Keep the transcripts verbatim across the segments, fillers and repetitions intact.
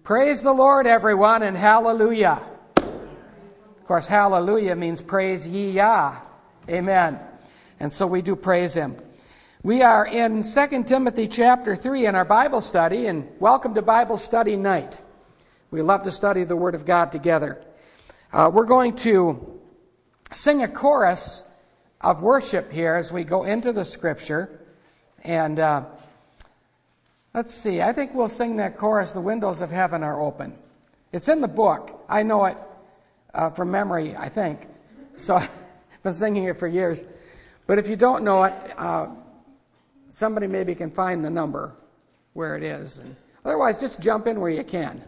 Praise the Lord, everyone, and hallelujah. Of course, hallelujah means praise ye Yah. Amen. And so we do praise Him. We are in Second Timothy chapter three in our Bible study, and welcome to Bible study night. We love to study the Word of God together. Uh, we're going to sing a chorus of worship here as we go into the Scripture. And uh, let's see, I think we'll sing that chorus, "The Windows of Heaven Are Open." It's in the book. I know it uh, from memory, I think. So I've been singing it for years. But if you don't know it, uh, somebody maybe can find the number where it is. And otherwise, just jump in where you can.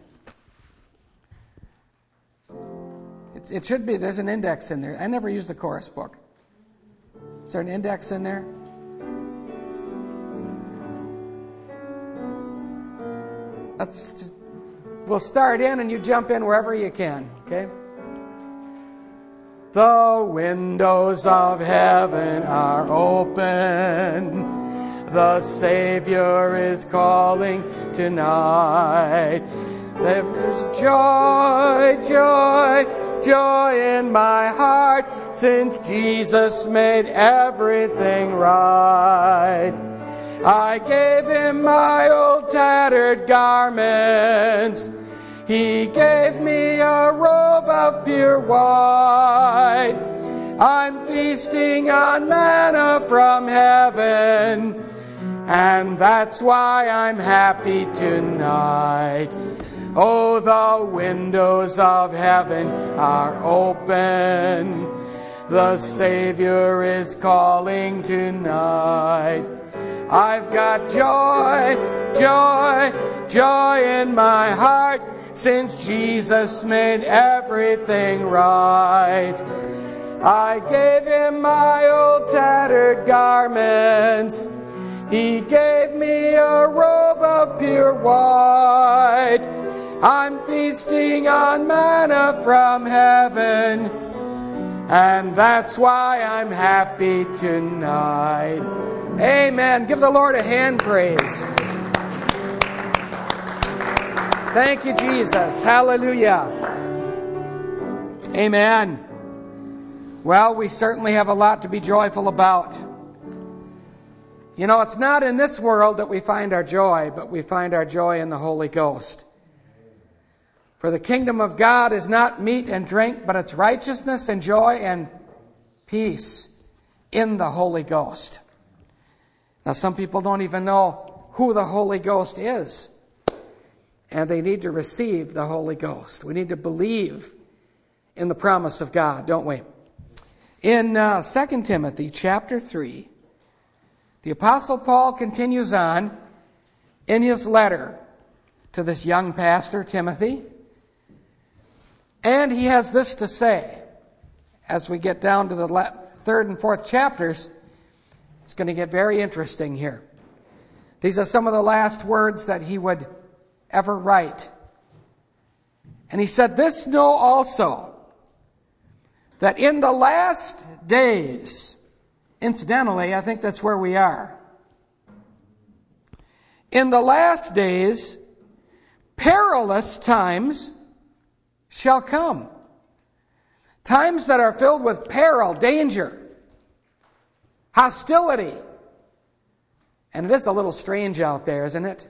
It's, it should be, there's an index in there. I never use the chorus book. Is there an index in there? Let's just, we'll start in and you jump in wherever you can, okay? The windows of heaven are open. The Savior is calling tonight. There's joy, joy, joy in my heart, since Jesus made everything right. I gave Him my old tattered garments. He gave me a robe of pure white. I'm feasting on manna from heaven, and that's why I'm happy tonight. Oh, the windows of heaven are open. The Savior is calling tonight. I've got joy, joy, joy in my heart, since Jesus made everything right. I gave Him my old tattered garments. He gave me a robe of pure white. I'm feasting on manna from heaven, and that's why I'm happy tonight. Amen. Give the Lord a hand praise. Thank you, Jesus. Hallelujah. Amen. Well, we certainly have a lot to be joyful about. You know, it's not in this world that we find our joy, but we find our joy in the Holy Ghost. For the kingdom of God is not meat and drink, but it's righteousness and joy and peace in the Holy Ghost. Now, some people don't even know who the Holy Ghost is. And they need to receive the Holy Ghost. We need to believe in the promise of God, don't we? In uh, Second Timothy chapter three, the Apostle Paul continues on in his letter to this young pastor, Timothy. And he has this to say. As we get down to the third and fourth chapters, it's going to get very interesting here. These are some of the last words that he would ever write. And he said, "This know also, that in the last days," incidentally, I think that's where we are. "In the last days, perilous times shall come." Times that are filled with peril, danger, hostility. And it is a little strange out there, isn't it?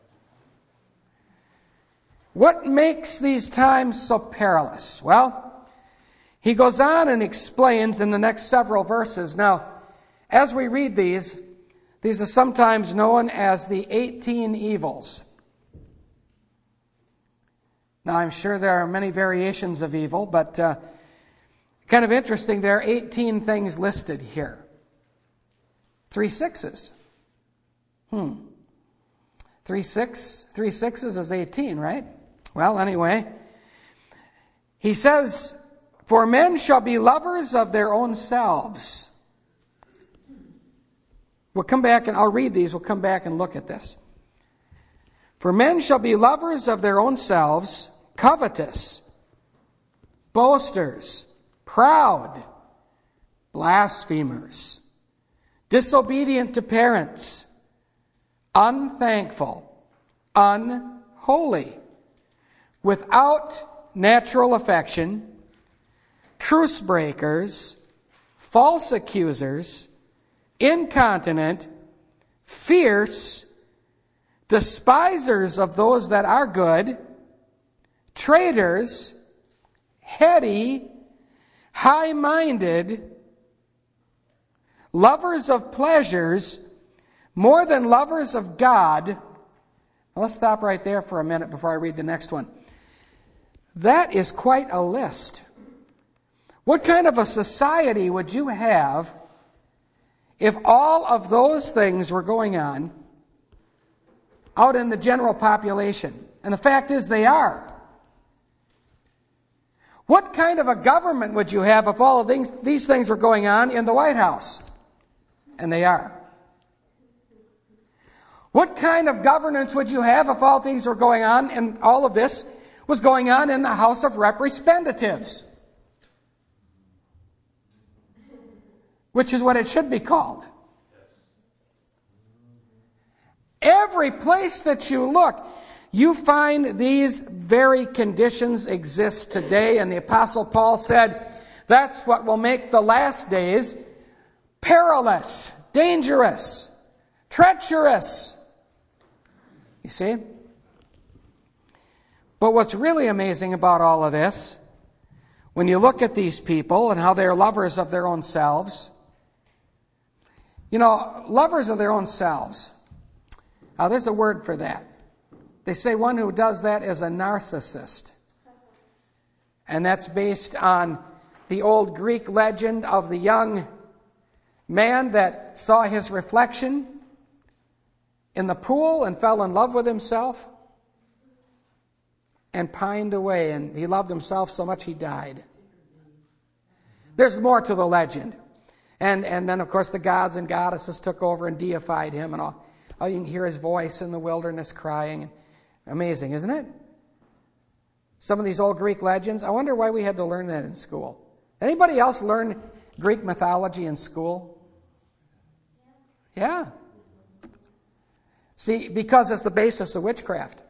What makes these times so perilous? Well, he goes on and explains in the next several verses. Now, as we read these, these are sometimes known as the eighteen evils. Now, I'm sure there are many variations of evil, but uh, kind of interesting, there are eighteen things listed here. Three sixes. Hmm. Three six, three sixes is eighteen, right? Well, anyway, he says, "For men shall be lovers of their own selves." We'll come back and I'll read these. We'll come back and look at this. "For men shall be lovers of their own selves, covetous, boasters, proud, blasphemers, disobedient to parents, unthankful, unholy, without natural affection, truce breakers, false accusers, incontinent, fierce, despisers of those that are good, traitors, heady, high-minded, lovers of pleasures more than lovers of God. Now let's stop right there for a minute before I read the next one. That is quite a list. What kind of a society would you have if all of those things were going on out in the general population? And the fact is they are. What kind of a government would you have if all of these, these things were going on in the White House? And they are. What kind of governance would you have if all things were going on and all of this was going on in the House of Representatives? Which is what it should be called. Every place that you look, you find these very conditions exist today. And the Apostle Paul said, that's what will make the last days perilous, dangerous, treacherous. You see? But what's really amazing about all of this, when you look at these people and how they're lovers of their own selves, you know, lovers of their own selves. Now, there's a word for that. They say one who does that is a narcissist. And that's based on the old Greek legend of the young man that saw his reflection in the pool and fell in love with himself and pined away. And he loved himself so much he died. There's more to the legend. And and then, of course, the gods and goddesses took over and deified him. And all, all you can hear his voice in the wilderness crying. Amazing, isn't it? Some of these old Greek legends. I wonder why we had to learn that in school. Anybody else learn Greek mythology in school? Yeah. See, because it's the basis of witchcraft.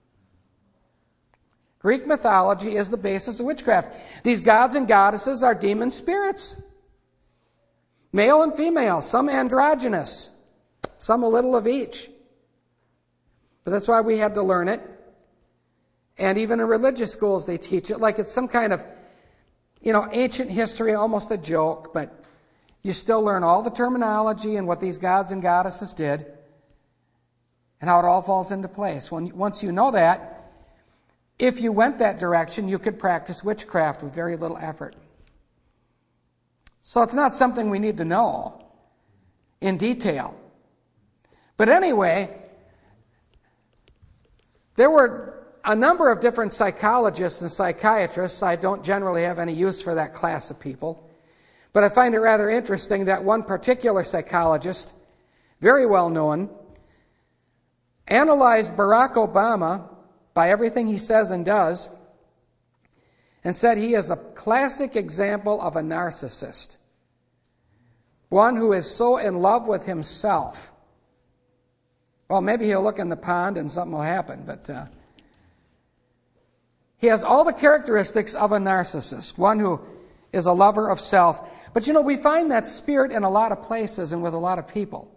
Greek mythology is the basis of witchcraft. These gods and goddesses are demon spirits. Male and female, some androgynous, some a little of each. But that's why we had to learn it. And even in religious schools they teach it like it's some kind of, you know, ancient history, almost a joke, but you still learn all the terminology and what these gods and goddesses did and how it all falls into place. When, once you know that, if you went that direction, you could practice witchcraft with very little effort. So it's not something we need to know in detail. But anyway, there were a number of different psychologists and psychiatrists. I don't generally have any use for that class of people. But I find it rather interesting that one particular psychologist, very well known, analyzed Barack Obama by everything he says and does, and said he is a classic example of a narcissist. One who is so in love with himself. Well, maybe he'll look in the pond and something will happen, but uh, he has all the characteristics of a narcissist, one who is a lover of self. But you know, we find that spirit in a lot of places and with a lot of people.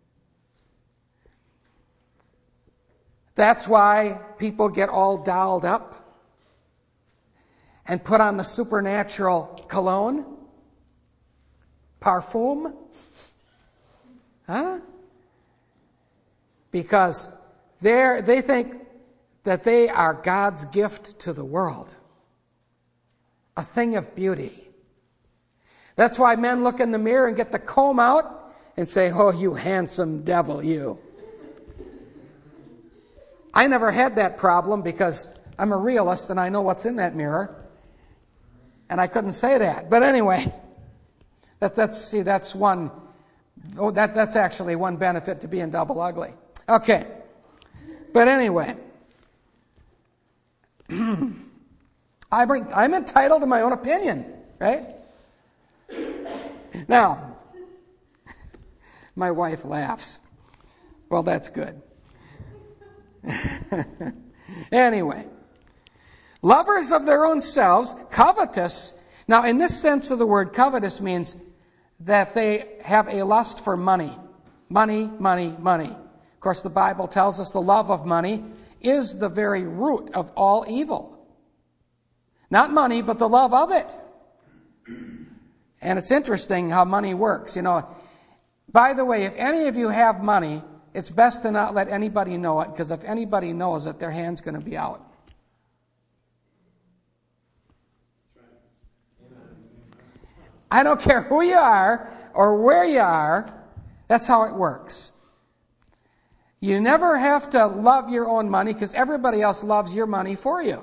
That's why people get all dolled up and put on the supernatural cologne, parfum. Huh? Because they're, they think that they are God's gift to the world. A thing of beauty. That's why men look in the mirror and get the comb out and say, "Oh, you handsome devil, you." I never had that problem because I'm a realist and I know what's in that mirror. And I couldn't say that. But anyway, that, that's see, that's one, oh, that, that's actually one benefit to being double ugly. Okay. But anyway, I'm, I'm entitled to my own opinion, right? Now, my wife laughs. Well, that's good. Anyway, Lovers of their own selves, covetous. Now, in this sense of the word, covetous means that they have a lust for money. Money, money, money. Of course, the Bible tells us the love of money is the very root of all evil. Not money, but the love of it. And it's interesting how money works. You know, by the way, if any of you have money, it's best to not let anybody know it, because if anybody knows it, their hand's going to be out. I don't care who you are or where you are, that's how it works. You never have to love your own money because everybody else loves your money for you,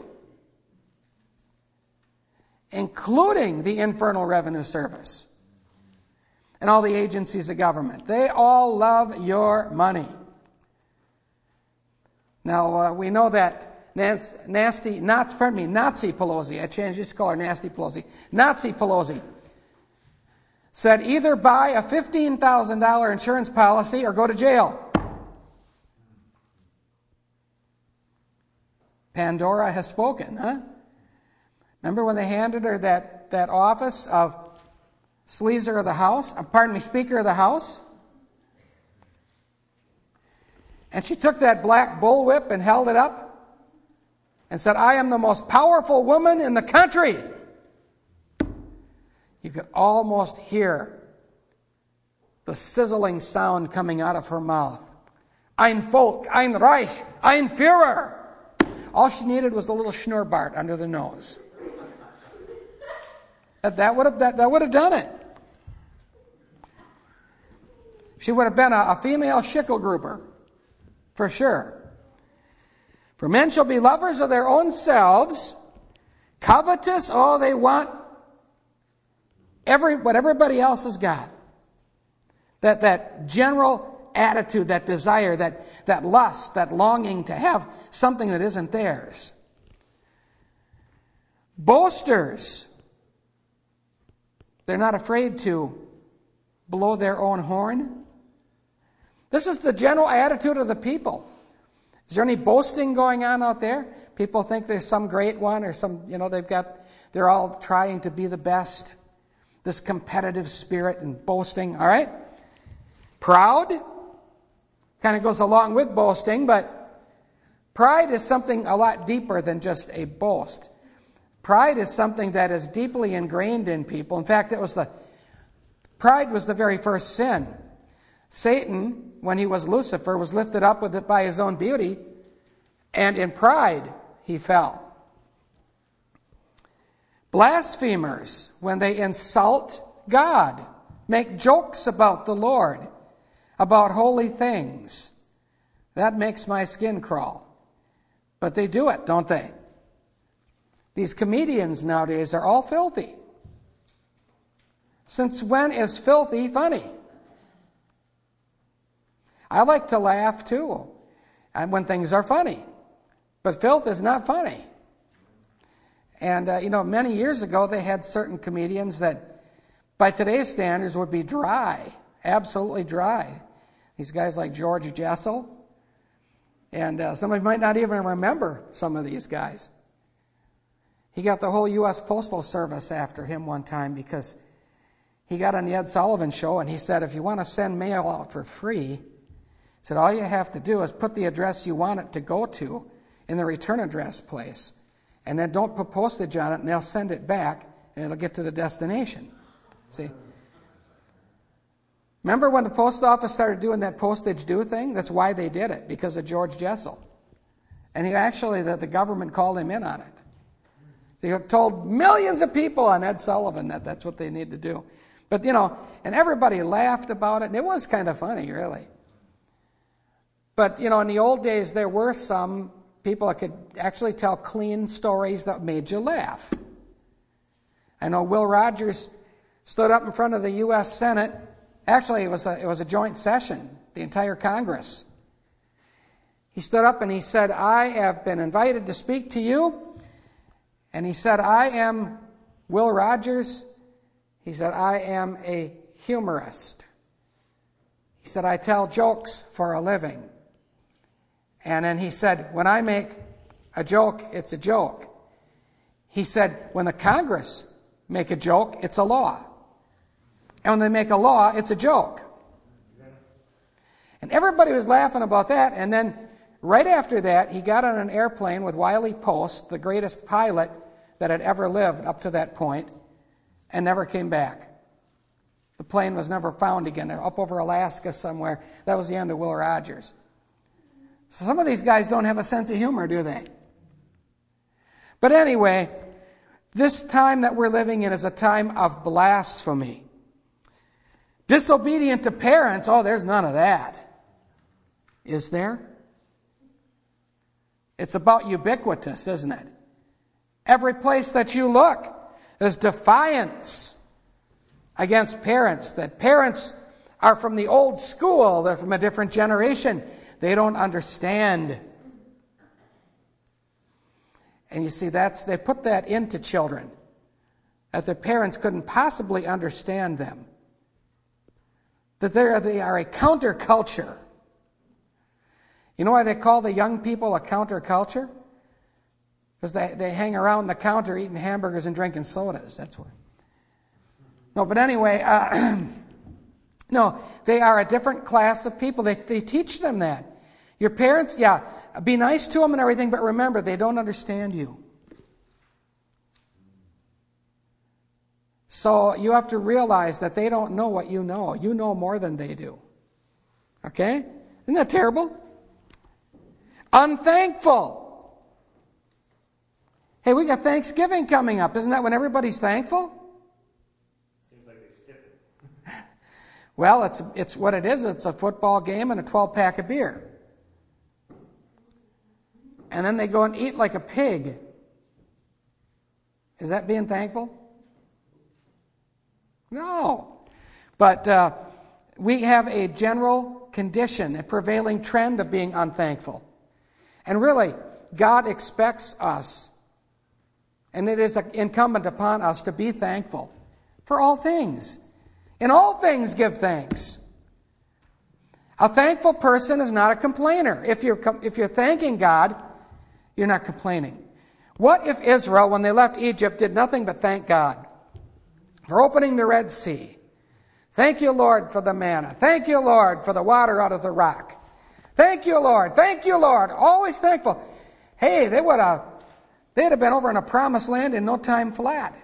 including the Internal Revenue Service and all the agencies of government. They all love your money. Now, uh, we know that Nancy, nasty, Nazi, pardon me, Nazi Pelosi, I changed this color, Nasty Pelosi, Nazi Pelosi, said either buy a fifteen thousand dollars insurance policy or go to jail. Pandora has spoken, huh? Remember when they handed her that, that office of Sleazer of the House, uh, pardon me, Speaker of the House? And she took that black bullwhip and held it up and said, I am the most powerful woman in the country. You could almost hear the sizzling sound coming out of her mouth. Ein Volk, ein Reich, ein Führer. All she needed was the little Schnurrbart under the nose. That, that would have that, that would have done it. She would have been a, a female Schickelgruber, for sure. For men shall be lovers of their own selves, covetous, oh, they want every what everybody else has got. That that general attitude, that desire, that, that lust, that longing to have something that isn't theirs. Boasters. They're not afraid to blow their own horn. This is the general attitude of the people. Is there any boasting going on out there? People think there's some great one or some, you know, they've got, they're all trying to be the best. This competitive spirit and boasting, all right? Proud. Kind of goes along with boasting, but pride is something a lot deeper than just a boast. Pride is something that is deeply ingrained in people. In fact, it was the pride was the very first sin. Satan, when he was Lucifer, was lifted up with it by his own beauty, and in pride he fell. Blasphemers, when they insult God, make jokes about the Lord, about holy things. That makes my skin crawl. But they do it, don't they? These comedians nowadays are all filthy. Since when is filthy funny? I like to laugh too when things are funny. But filth is not funny. And, uh, you know, many years ago they had certain comedians that, by today's standards, would be dry. Absolutely dry. These guys like George Jessel. And uh, somebody might not even remember some of these guys. He got the whole U S Postal Service after him one time because he got on the Ed Sullivan Show and he said, if you want to send mail out for free, he said, all you have to do is put the address you want it to go to in the return address place. And then don't put postage on it and they'll send it back and it'll get to the destination. See? Remember when the post office started doing that postage due thing? That's why they did it, because of George Jessel. And he actually, the, the government called him in on it. They told millions of people on Ed Sullivan that that's what they need to do. But, you know, and everybody laughed about it, and it was kind of funny, really. But, you know, in the old days, there were some people that could actually tell clean stories that made you laugh. I know Will Rogers stood up in front of the U S Senate. Actually, it was a, it was a joint session, the entire Congress. He stood up and he said, I have been invited to speak to you. And he said, I am Will Rogers. He said, I am a humorist. He said, I tell jokes for a living. And then he said, when I make a joke, it's a joke. He said, when the Congress make a joke, it's a law. And when they make a law, it's a joke. And everybody was laughing about that. And then right after that, he got on an airplane with Wiley Post, the greatest pilot that had ever lived up to that point, and never came back. The plane was never found again. They're up over Alaska somewhere. That was the end of Will Rogers. So some of these guys don't have a sense of humor, do they? But anyway, this time that we're living in is a time of blasphemy. Disobedient to parents, oh, there's none of that. Is there? It's about ubiquitous, isn't it? Every place that you look, there's defiance against parents, that parents are from the old school, they're from a different generation. They don't understand. And you see, that's they put that into children, that their parents couldn't possibly understand them. That they're, they are a counterculture. You know why they call the young people a counterculture? Because they, they hang around the counter eating hamburgers and drinking sodas. That's why. No, but anyway, uh, no, they are a different class of people. They, they teach them that. Your parents, yeah, be nice to them and everything, but remember, they don't understand you. So you have to realize that they don't know what you know. You know more than they do. Okay? Isn't that terrible? Unthankful. Hey, we got Thanksgiving coming up. Isn't that when everybody's thankful? Seems like they skip it. Well, it's it's what it is. It's a football game and a twelve-pack of beer. And then they go and eat like a pig. Is that being thankful? No. But uh, we have a general condition, a prevailing trend of being unthankful. And really, God expects us, and it is incumbent upon us to be thankful for all things. In all things, give thanks. A thankful person is not a complainer. If you're, if you're thanking God, you're not complaining. What if Israel, when they left Egypt, did nothing but thank God for opening the Red Sea? Thank you, Lord, for the manna. Thank you, Lord, for the water out of the rock. Thank you, Lord. Thank you, Lord. Always thankful. Hey, they would have, they'd have been over in a promised land in no time flat.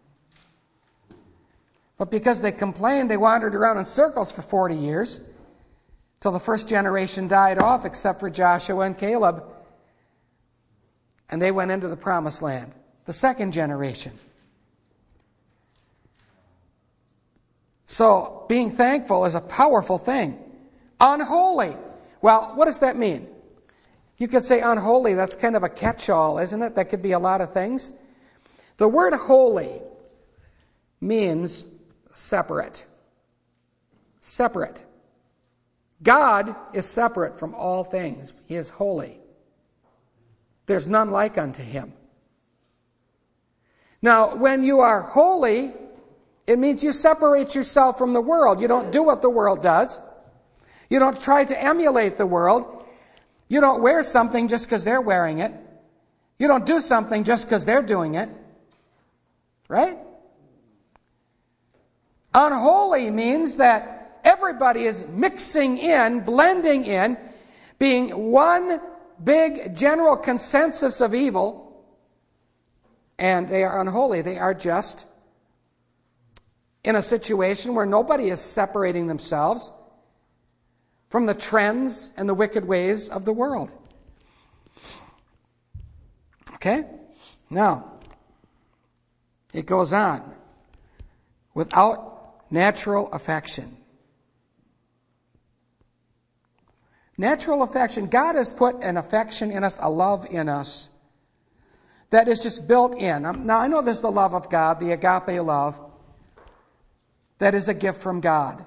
But because they complained, they wandered around in circles for forty years till the first generation died off, except for Joshua and Caleb. And they went into the promised land. The second generation. So, being thankful is a powerful thing. Unholy. Well, what does that mean? You could say unholy. That's kind of a catch-all, isn't it? That could be a lot of things. The word holy means separate. Separate. God is separate from all things. He is holy. There's none like unto him. Now, when you are holy, it means you separate yourself from the world. You don't do what the world does. You don't try to emulate the world. You don't wear something just because they're wearing it. You don't do something just because they're doing it. Right? Unholy means that everybody is mixing in, blending in, being one big general consensus of evil, and they are unholy. They are just in a situation where nobody is separating themselves from the trends and the wicked ways of the world. Okay? Now, it goes on. Without natural affection. Natural affection. God has put an affection in us, a love in us, that is just built in. Now, I know there's the love of God, the agape love, that is a gift from God.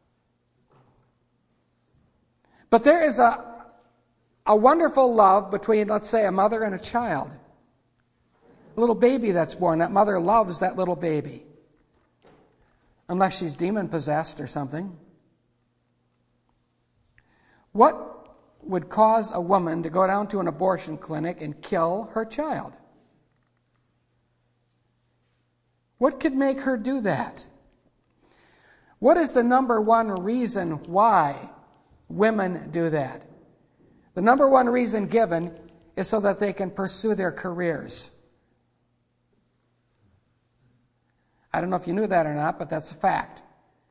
But there is a, a wonderful love between, let's say, a mother and a child. A little baby that's born. That mother loves that little baby. Unless she's demon-possessed or something. What would cause a woman to go down to an abortion clinic and kill her child? What could make her do that? What is the number one reason why women do that? The number one reason given is so that they can pursue their careers. I don't know if you knew that or not, but that's a fact.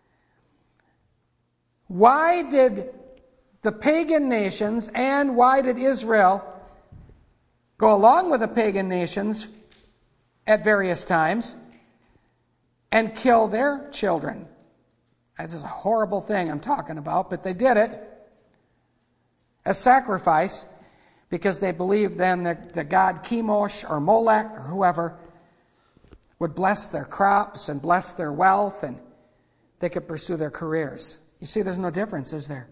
Why did the pagan nations and why did Israel go along with the pagan nations at various times and kill their children? This is a horrible thing I'm talking about, but they did it as sacrifice because they believed then that the god Chemosh or Molech or whoever would bless their crops and bless their wealth and they could pursue their careers. You see, there's no difference, is there?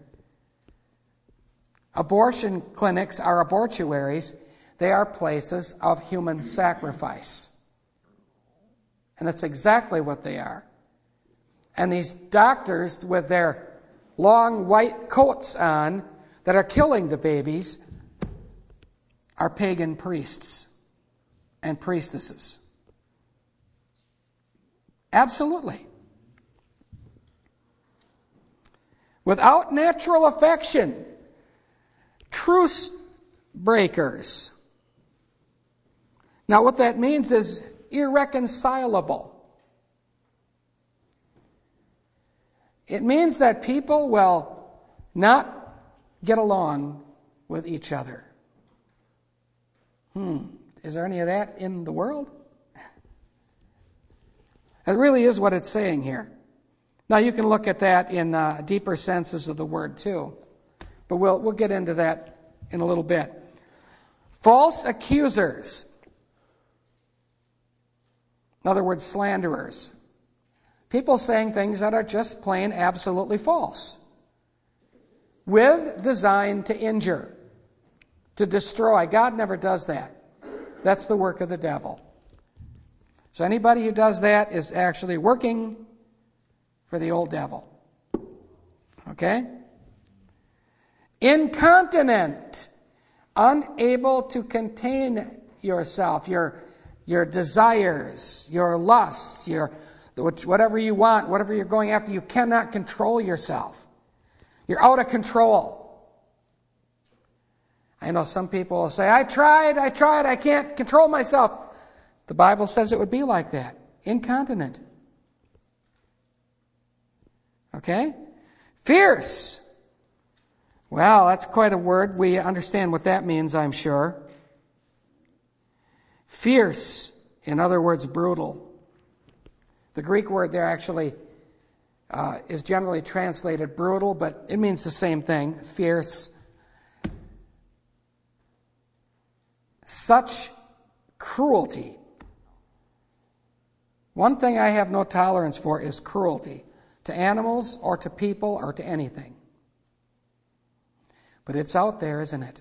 Abortion clinics are abortuaries. They are places of human sacrifice. And that's exactly what they are. And these doctors with their long white coats on that are killing the babies are pagan priests and priestesses. Absolutely. Without natural affection, truce breakers. Now, what that means is irreconcilable. It means that people will not get along with each other. Hmm, is there any of that in the world? It really is what it's saying here. Now, you can look at that in uh, deeper senses of the word, too. But we'll, we'll get into that in a little bit. False accusers. In other words, slanderers. People saying things that are just plain absolutely false. With design to injure, to destroy. God never does that. That's the work of the devil. So anybody who does that is actually working for the old devil. Okay? Incontinent, unable to contain yourself, your, your desires, your lusts, your whatever you want, whatever you're going after, you cannot control yourself. You're out of control. I know some people will say, I tried, I tried, I can't control myself. The Bible says it would be like that. Incontinent. Okay? Fierce. Well, that's quite a word. We understand what that means, I'm sure. Fierce, in other words, brutal. The Greek word there actually uh, is generally translated brutal, but it means the same thing, fierce. Such cruelty. One thing I have no tolerance for is cruelty. To animals or to people or to anything. But it's out there, isn't it?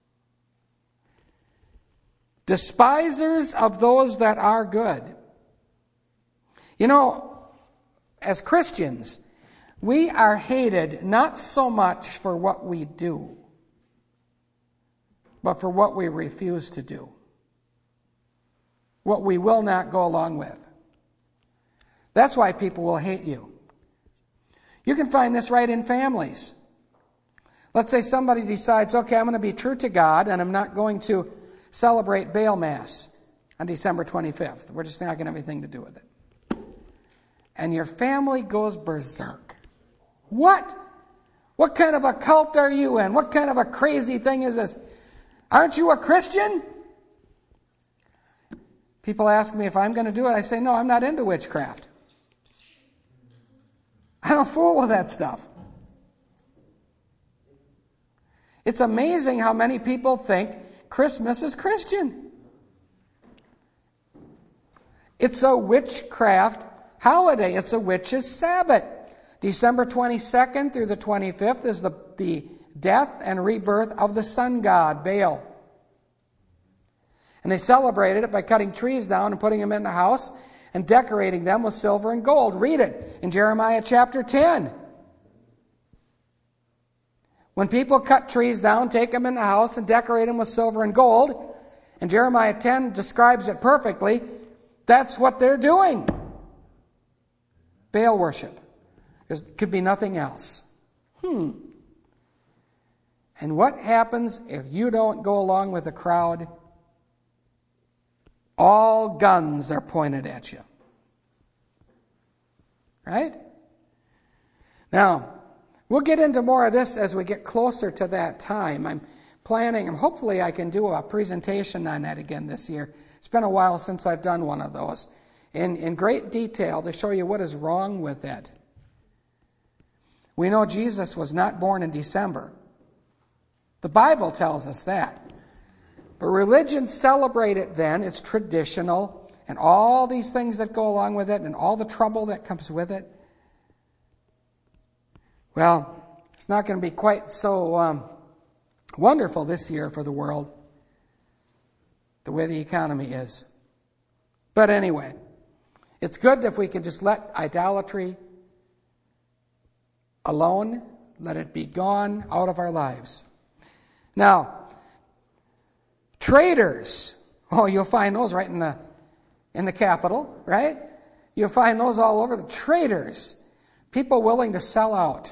Despisers of those that are good. You know, as Christians, we are hated not so much for what we do, but for what we refuse to do. What we will not go along with. That's why people will hate you. You can find this right in families. Let's say somebody decides, okay, I'm going to be true to God and I'm not going to celebrate Baal Mass on December twenty-fifth. We're just not going to have anything to do with it. And your family goes berserk. What? What kind of a cult are you in? What kind of a crazy thing is this? Aren't you a Christian? People ask me if I'm going to do it. I say, no, I'm not into witchcraft. I don't fool with that stuff. It's amazing how many people think Christmas is Christian. It's a witchcraft holiday. It's a witch's Sabbath. December twenty-second through the twenty-fifth is the, the death and rebirth of the sun god, Baal. And they celebrated it by cutting trees down and putting them in the house and decorating them with silver and gold. Read it in Jeremiah chapter ten. When people cut trees down, take them in the house and decorate them with silver and gold, and Jeremiah ten describes it perfectly, that's what they're doing. Baal worship. It could be nothing else. Hmm. And what happens if you don't go along with the crowd? All guns are pointed at you. Right? Now, we'll get into more of this as we get closer to that time. I'm planning, and hopefully I can do a presentation on that again this year. It's been a while since I've done one of those. In, in great detail to show you what is wrong with it. We know Jesus was not born in December. The Bible tells us that. But religions celebrate it then. It's traditional. And all these things that go along with it and all the trouble that comes with it. Well, it's not going to be quite so um, wonderful this year for the world, the way the economy is. But anyway, it's good if we can just let idolatry alone, let it be gone out of our lives. Now, traders, oh, you'll find those right in the in the Capitol, right? You'll find those all over. The traders, people willing to sell out.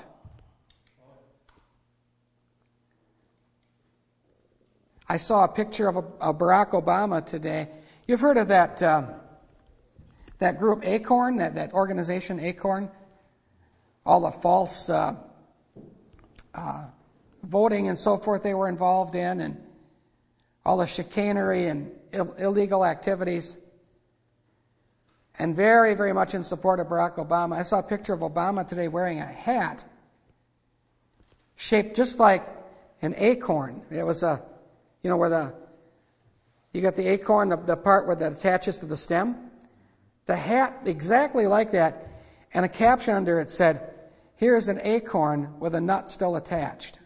I saw a picture of, a, of Barack Obama today. You've heard of that um, that group Acorn, that, that organization Acorn? All the false uh, uh, voting and so forth they were involved in, and all the chicanery and Ill- illegal activities. And very, very much in support of Barack Obama. I saw a picture of Obama today wearing a hat shaped just like an acorn. It was a, you know, where the, you got the acorn, the, the part where that attaches to the stem. The hat exactly like that. And a caption under it said, "Here's an acorn with a nut still attached."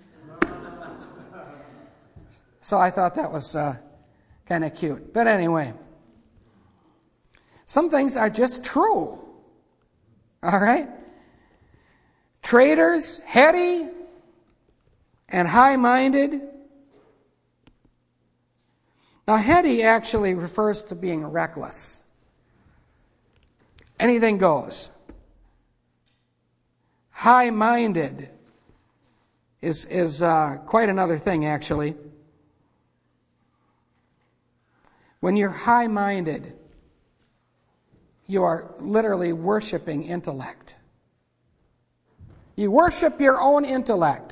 So I thought that was uh, kind of cute. But anyway, some things are just true. All right? Traitors, heady, and high-minded. Now, heady actually refers to being reckless. Anything goes. High-minded is, is uh, quite another thing, actually. When you're high-minded, you are literally worshiping intellect. You worship your own intellect.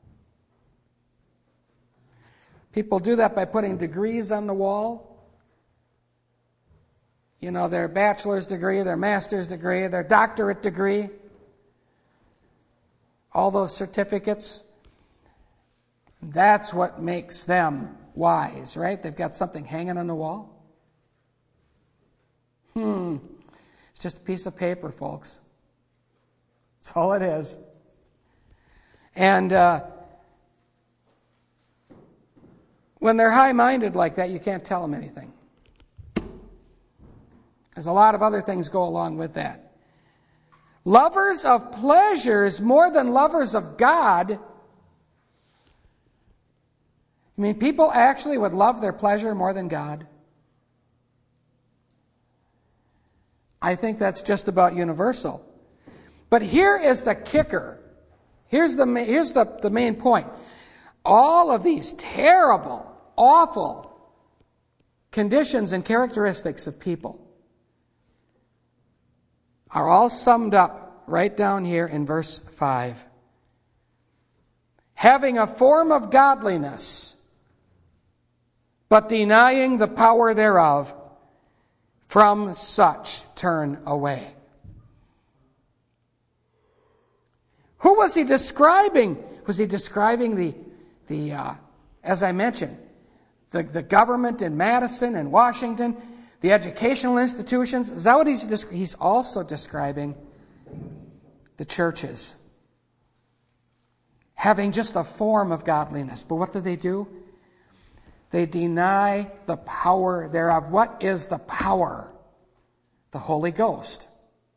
People do that by putting degrees on the wall. You know, their bachelor's degree, their master's degree, their doctorate degree. All those certificates. That's what makes them wise, right? They've got something hanging on the wall. Hmm. It's just a piece of paper, folks. That's all it is. And uh, when they're high-minded like that, you can't tell them anything. There's a lot of other things go along with that. Lovers of pleasures more than lovers of God. I mean, people actually would love their pleasure more than God. I think that's just about universal. But here is the kicker. Here's the here's the, the main point. All of these terrible, awful conditions and characteristics of people are all summed up right down here in verse five. Having a form of godliness, but denying the power thereof, from such turn away. Who was he describing? Was he describing the, the uh, as I mentioned, the, the government in Madison and Washington, the educational institutions? Is that what he's describing? He's also describing the churches. Having just a form of godliness. But what do they do? They deny the power thereof. What is the power? The Holy Ghost.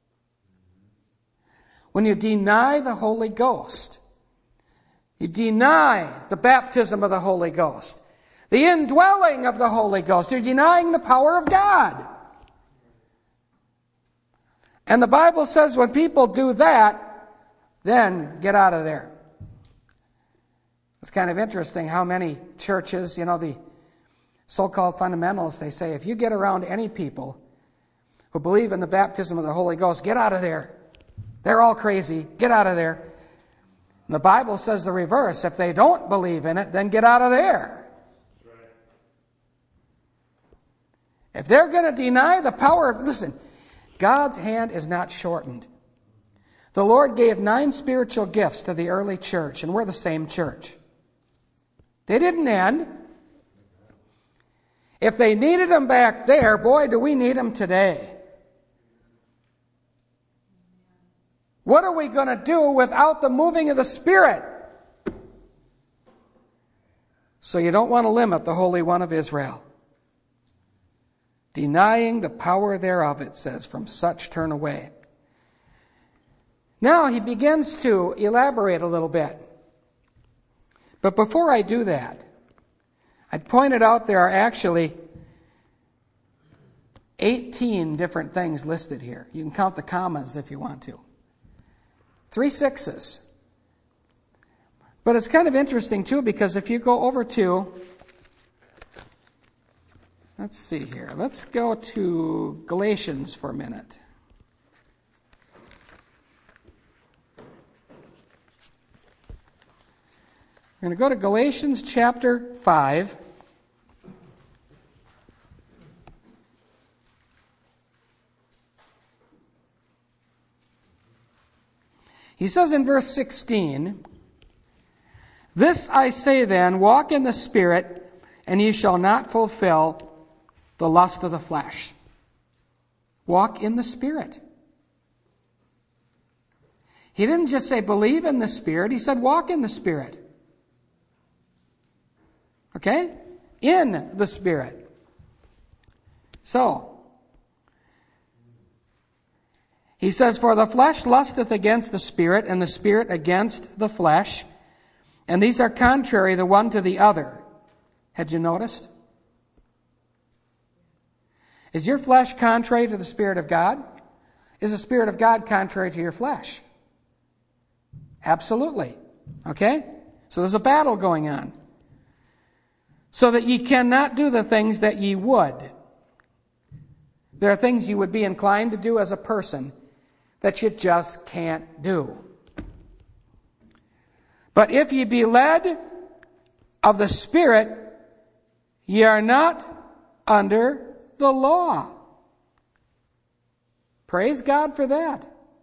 When you deny the Holy Ghost, you deny the baptism of the Holy Ghost, the indwelling of the Holy Ghost. You're denying the power of God. And the Bible says when people do that, then get out of there. It's kind of interesting how many churches, you know, the so-called fundamentalists, they say, if you get around any people who believe in the baptism of the Holy Ghost, get out of there. They're all crazy. Get out of there. And the Bible says the reverse. If they don't believe in it, then get out of there. Right. If they're going to deny the power of, listen, God's hand is not shortened. The Lord gave nine spiritual gifts to the early church, and we're the same church. They didn't end. If they needed them back there, boy, do we need them today. What are we going to do without the moving of the Spirit? So you don't want to limit the Holy One of Israel. Denying the power thereof, it says, from such turn away. Now he begins to elaborate a little bit. But before I do that, I'd pointed out there are actually eighteen different things listed here. You can count the commas if you want to. Three sixes. But it's kind of interesting, too, because if you go over to, let's see here. Let's go to Galatians for a minute. We're going to go to Galatians chapter five. He says in verse sixteen, "This I say then, walk in the Spirit, and ye shall not fulfill the lust of the flesh." Walk in the Spirit. He didn't just say believe in the Spirit, he said walk in the Spirit. Okay? In the Spirit. So, he says, "For the flesh lusteth against the Spirit, and the Spirit against the flesh, and these are contrary the one to the other." Had you noticed? Is your flesh contrary to the Spirit of God? Is the Spirit of God contrary to your flesh? Absolutely. Okay? So there's a battle going on. "So that ye cannot do the things that ye would." There are things you would be inclined to do as a person that you just can't do. "But if ye be led of the Spirit, ye are not under the law." Praise God for that.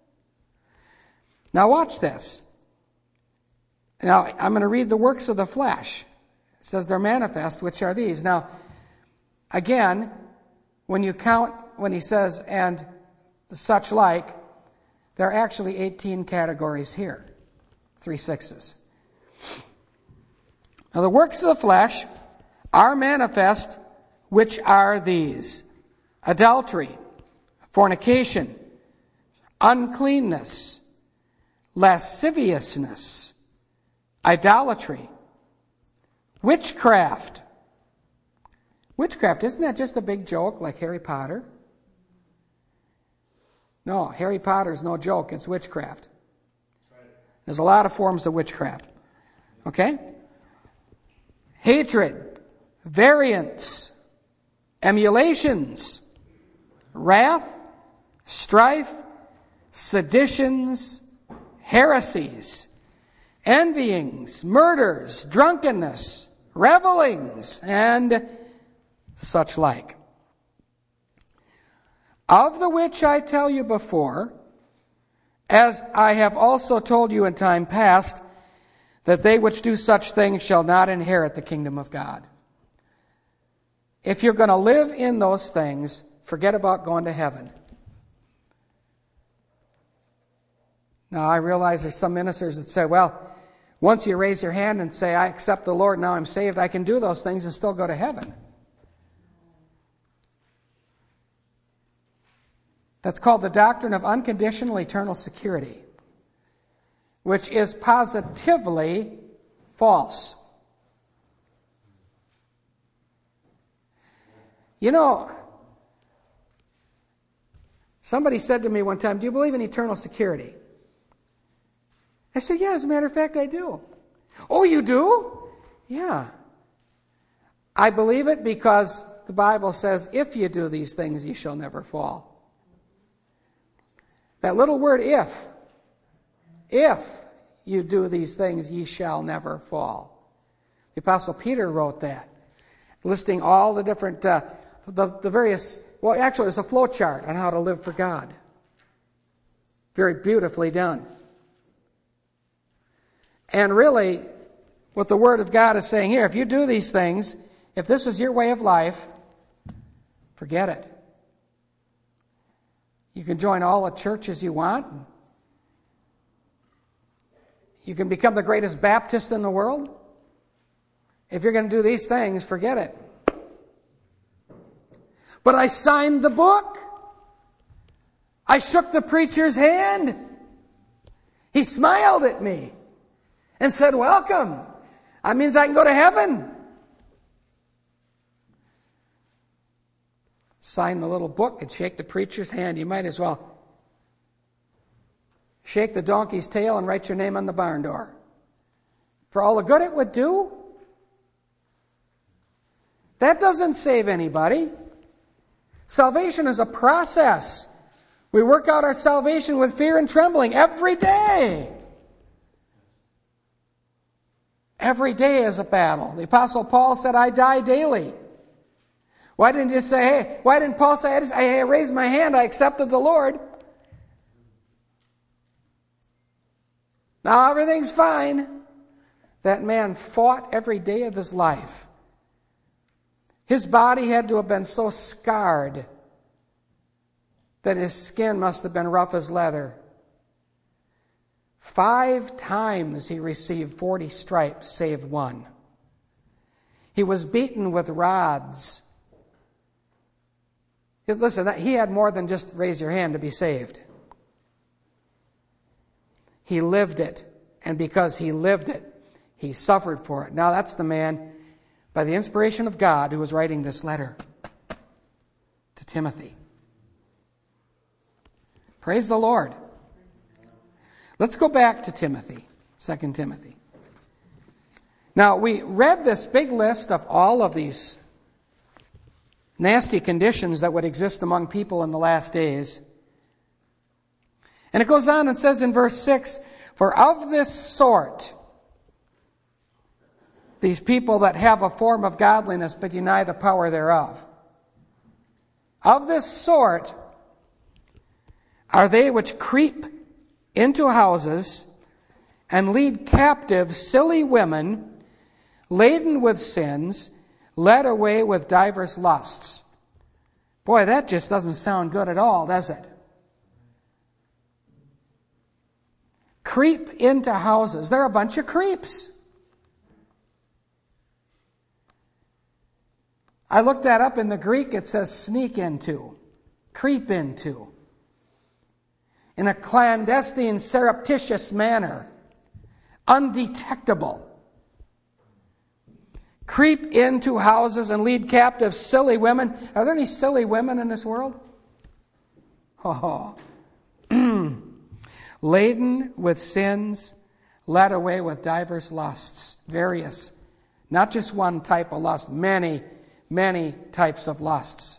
Now watch this. Now I'm going to read the works of the flesh. It says they're manifest, which are these. Now, again, when you count, when he says, and such like, there are actually eighteen categories here. Three sixes. Now, the works of the flesh are manifest, which are these: adultery, fornication, uncleanness, lasciviousness, idolatry, witchcraft. Witchcraft, isn't that just a big joke like Harry Potter? No, Harry Potter's no joke, it's witchcraft. There's a lot of forms of witchcraft. Okay? Hatred, variance, emulations, wrath, strife, seditions, heresies, envyings, murders, drunkenness, revelings, and such like. Of the which I tell you before, as I have also told you in time past, that they which do such things shall not inherit the kingdom of God. If you're going to live in those things, forget about going to heaven. Now, I realize there's some ministers that say, well, once you raise your hand and say, I accept the Lord, now I'm saved, I can do those things and still go to heaven. That's called the doctrine of unconditional eternal security, which is positively false. You know, Somebody said to me one time, "Do you believe in eternal security?" I said, "Yeah, as a matter of fact, I do." "Oh, you do?" "Yeah. I believe it because the Bible says, if you do these things, you shall never fall." That little word if. If you do these things, ye shall never fall. The Apostle Peter wrote that, listing all the different, uh, the, the various, well, actually, it's a flow chart on how to live for God. Very beautifully done. And really, what the Word of God is saying here, if you do these things, if this is your way of life, forget it. You can join all the churches you want. You can become the greatest Baptist in the world. If you're going to do these things, forget it. "But I signed the book. I shook the preacher's hand. He smiled at me and said, 'Welcome. That means I can go to heaven.'" Sign the little book and shake the preacher's hand. You might as well shake the donkey's tail and write your name on the barn door. For all the good it would do. That doesn't save anybody. Salvation is a process. We work out our salvation with fear and trembling every day. Every day is a battle. The Apostle Paul said, "I die daily." Why didn't he say, hey, why didn't Paul say, I, just, I raised my hand, I accepted the Lord. Now everything's fine. That man fought every day of his life. His body had to have been so scarred that his skin must have been rough as leather. Five times he received forty stripes, save one. He was beaten with rods. Listen, he had more than just raise your hand to be saved. He lived it, and because he lived it, he suffered for it. Now that's the man, by the inspiration of God, who was writing this letter to Timothy. Praise the Lord. Let's go back to Timothy, Second Timothy. Now, we read this big list of all of these nasty conditions that would exist among people in the last days. And it goes on and says in verse six, "For of this sort," these people that have a form of godliness but deny the power thereof, "of this sort are they which creep into houses and lead captive silly women, laden with sins, led away with divers lusts." Boy, that just doesn't sound good at all, does it? Creep into houses. They're a bunch of creeps. I looked that up in the Greek. It says sneak into, creep into, in a clandestine, surreptitious manner, undetectable. Creep into houses and lead captive silly women. Are there any silly women in this world? Oh. Laden with sins, led away with divers lusts. Various. Not just one type of lust. Many, many types of lusts.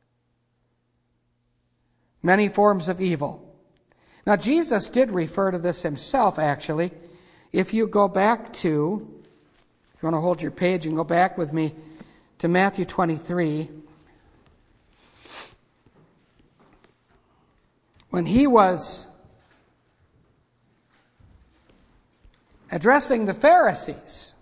Many forms of evil. Now, Jesus did refer to this himself, actually. If you go back to... If you want to hold your page and go back with me to Matthew twenty-three. When he was addressing the Pharisees,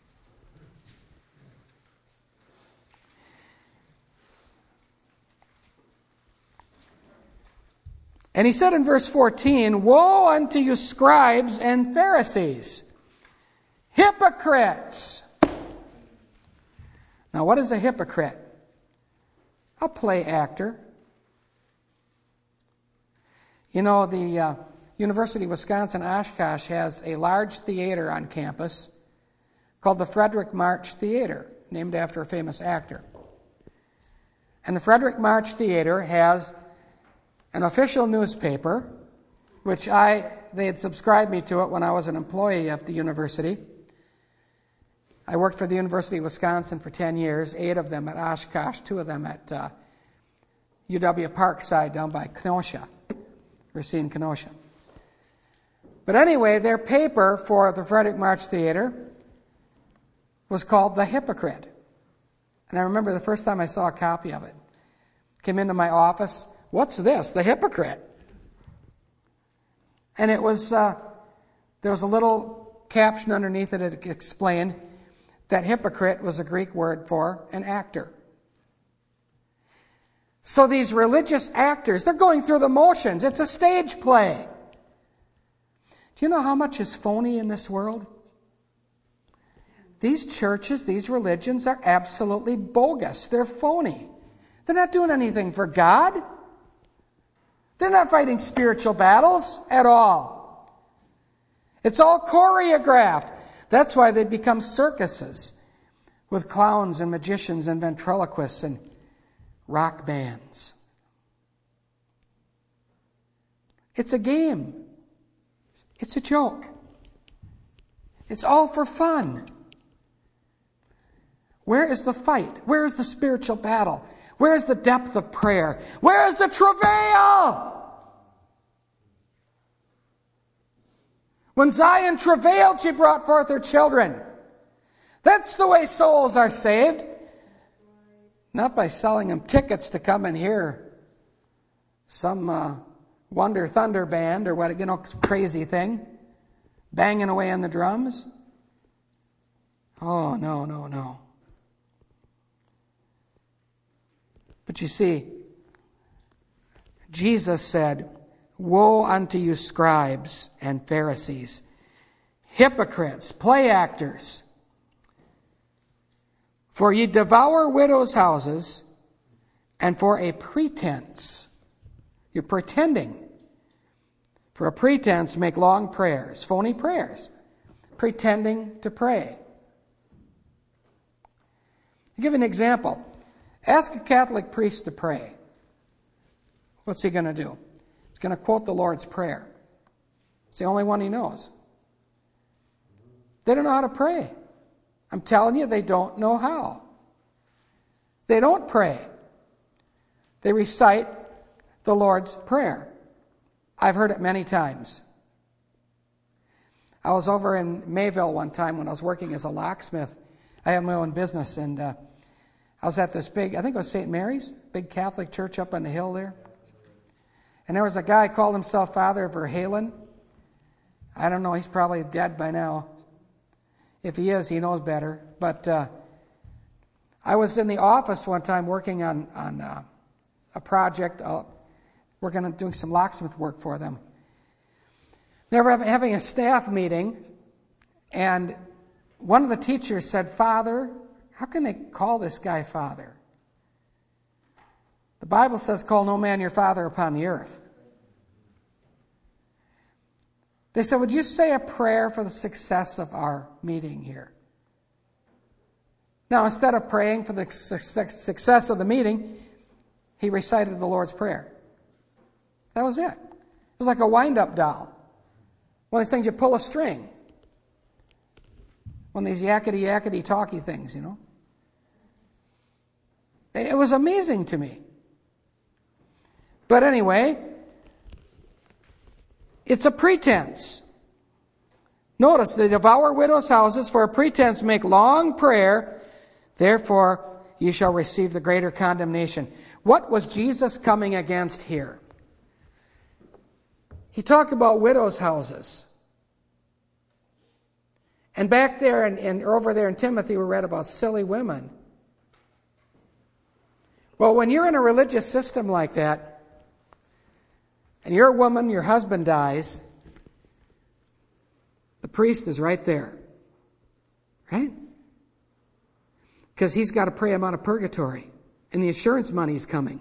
and he said in verse fourteen, "Woe unto you, scribes and Pharisees, hypocrites!" Now, what is a hypocrite? A play actor. You know, the uh, University of Wisconsin-Oshkosh has a large theater on campus called the Frederick March Theater, named after a famous actor. And the Frederick March Theater has an official newspaper, which I they had subscribed me to it when I was an employee of the university. I worked for the University of Wisconsin for ten years, eight of them at Oshkosh, two of them at uh, U W Parkside down by Kenosha, Racine, Kenosha. But anyway, their paper for the Frederick March Theater was called The Hypocrite. And I remember the first time I saw a copy of it. Came into my office, what's this? The Hypocrite. And it was, uh, there was a little caption underneath it that explained that hypocrite was a Greek word for an actor. So these religious actors, they're going through the motions. It's a stage play. Do you know how much is phony in this world? These churches, these religions are absolutely bogus. They're phony. They're not doing anything for God. They're not fighting spiritual battles at all. It's all choreographed. That's why they become circuses with clowns and magicians and ventriloquists and rock bands. It's a game. It's a joke. It's all for fun. Where is the fight? Where is the spiritual battle? Where is the depth of prayer? Where is the travail? When Zion travailed, she brought forth her children. That's the way souls are saved. Not by selling them tickets to come and hear some uh, Wonder Thunder band or what, you know, crazy thing, banging away on the drums. Oh, no, no, no. But you see, Jesus said, "Woe unto you, scribes and Pharisees, hypocrites, play actors! For ye devour widows' houses, and for a pretense," you're pretending, "for a pretense make long prayers," phony prayers, pretending to pray. I'll give you an example. Ask a Catholic priest to pray. What's he going to do? He's going to quote the Lord's Prayer. It's the only one he knows. They don't know how to pray. I'm telling you, they don't know how. They don't pray. They recite the Lord's Prayer. I've heard it many times. I was over in Mayville one time when I was working as a locksmith. I had my own business, and uh, I was at this big, I think it was Saint Mary's, big Catholic church up on the hill there. And there was a guy called himself Father Verhalen. I don't know, he's probably dead by now. If he is, he knows better. But uh, I was in the office one time working on, on uh, a project, uh, working on doing some locksmith work for them. They were having a staff meeting, and one of the teachers said, "Father, how can they call this guy Father? The Bible says, call no man your father upon the earth." They said, "Would you say a prayer for the success of our meeting here?" Now, instead of praying for the success of the meeting, he recited the Lord's Prayer. That was it. It was like a wind-up doll. One of these things you pull a string. One of these yakety-yakety talky things, you know. It was amazing to me. But anyway, it's a pretense. Notice, they devour widows' houses, for a pretense make long prayer, therefore ye shall receive the greater condemnation. What was Jesus coming against here? He talked about widows' houses. And back there, and, and over there in Timothy, we read about silly women. Well, when you're in a religious system like that, and you're a woman, your husband dies, the priest is right there. Right? Because he's got to pray him out of purgatory. And the insurance money's coming.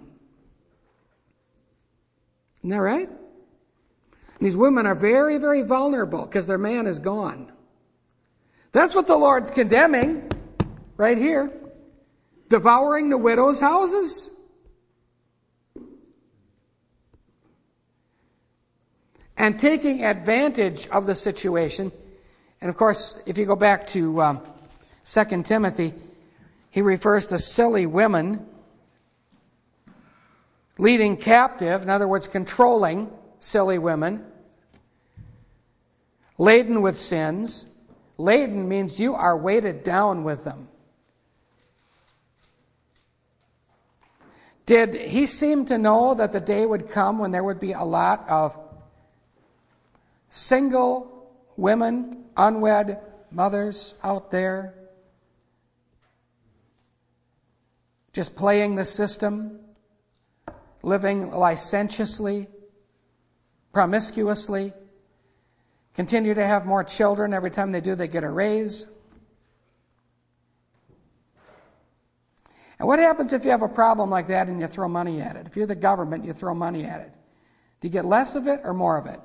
Isn't that right? And these women are very, very vulnerable because their man is gone. That's what the Lord's condemning right here. Devouring the widows' houses. and taking advantage of the situation. And of course, if you go back to um, Second Timothy, he refers to silly women leading captive, in other words, controlling silly women, laden with sins. Laden means you are weighted down with them. Did he seem to know that the day would come when there would be a lot of single women, unwed mothers out there just playing the system, living licentiously, promiscuously, continue to have more children. Every time they do, they get a raise. And what happens if you have a problem like that and you throw money at it? If you're the government, you throw money at it. Do you get less of it or more of it?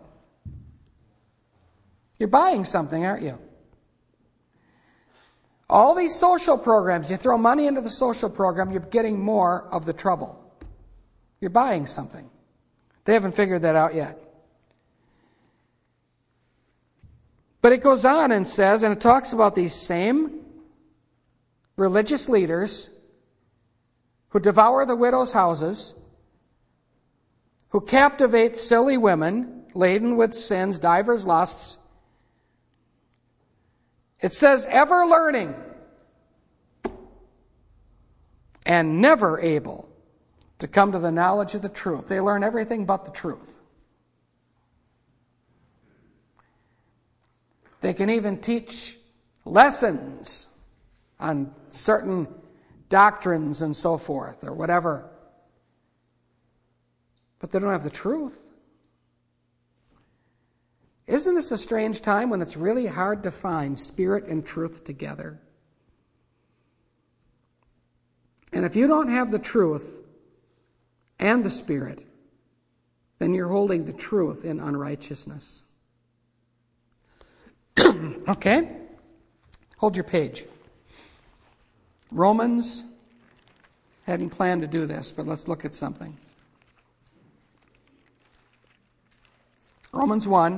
You're buying something, aren't you? All these social programs, you throw money into the social program, you're getting more of the trouble. You're buying something. They haven't figured that out yet. But it goes on and says, and it talks about these same religious leaders who devour the widows' houses, who captivate silly women laden with sins, divers lusts. It says, ever learning and never able to come to the knowledge of the truth. They learn everything but the truth. They can even teach lessons on certain doctrines and so forth, or whatever. But they don't have the truth. Isn't this a strange time when it's really hard to find spirit and truth together? And if you don't have the truth and the spirit, then you're holding the truth in unrighteousness. Okay? Hold your page. Romans, hadn't planned to do this, but let's look at something. Romans one.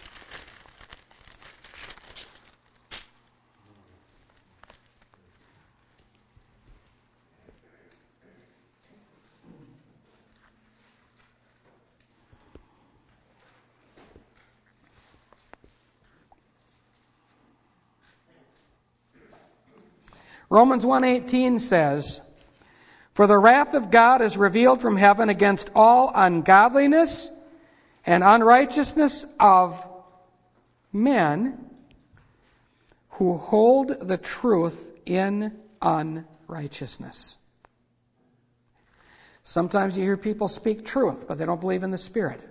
Romans one eighteen says, "For the wrath of God is revealed from heaven against all ungodliness and unrighteousness of men who hold the truth in unrighteousness." Sometimes you hear people speak truth, but they don't believe in the Spirit.